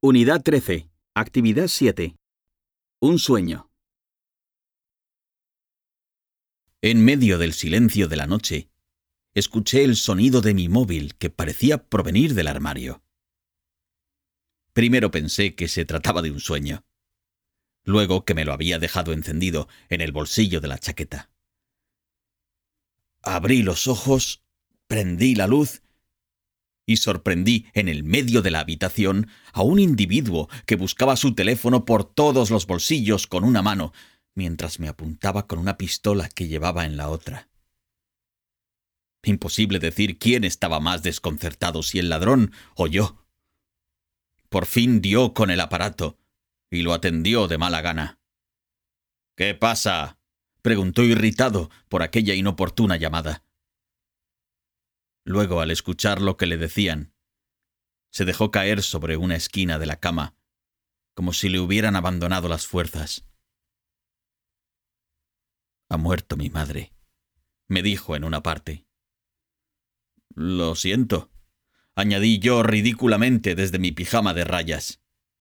Unidad 13. Actividad 7. Un sueño. En medio del silencio de la noche, escuché el sonido de mi móvil que parecía provenir del armario. Primero pensé que se trataba de un sueño. Luego que me lo había dejado encendido en el bolsillo de la chaqueta. Abrí los ojos, prendí la luz y sorprendí en el medio de la habitación a un individuo que buscaba su teléfono por todos los bolsillos con una mano, mientras me apuntaba con una pistola que llevaba en la otra. Imposible decir quién estaba más desconcertado, si el ladrón o yo. Por fin dio con el aparato y lo atendió de mala gana. «¿Qué pasa?», preguntó irritado por aquella inoportuna llamada. Luego, al escuchar lo que le decían, se dejó caer sobre una esquina de la cama, como si le hubieran abandonado las fuerzas. «Ha muerto mi madre», me dijo en una parte. «Lo siento», añadí yo ridículamente desde mi pijama de rayas.